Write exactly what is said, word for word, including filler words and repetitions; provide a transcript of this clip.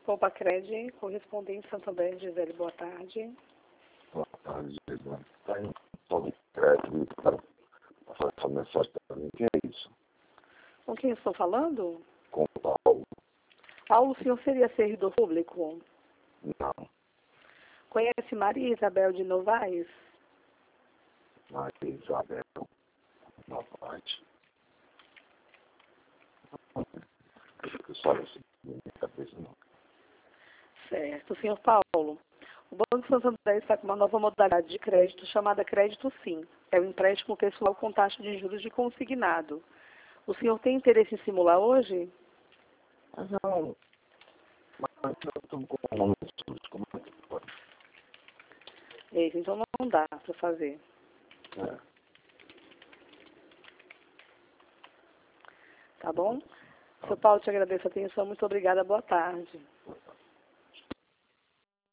Compacred, correspondente Santander, Gisele, boa tarde. Boa tarde, Gisele. Está em todo crédito para fazer essa mensagem para mim. O que é isso? Com quem estou falando? Com o Paulo. Paulo, o senhor seria servidor público? Não. Conhece Maria Isabel de Novaes? Maria Isabel Novaes. Acho que só isso na minha cabeça, não. Certo. Senhor Paulo, o Banco Santander está com uma nova modalidade de crédito chamada Crédito Sim. É o empréstimo pessoal com taxa de juros de consignado. O senhor tem interesse em simular hoje? Mas não. Mas eu estou com o nome de SUS. Como é que pode? Eita, então não dá para fazer. É. Tá bom? Seu Paulo, te agradeço a atenção. Muito obrigada. Boa tarde.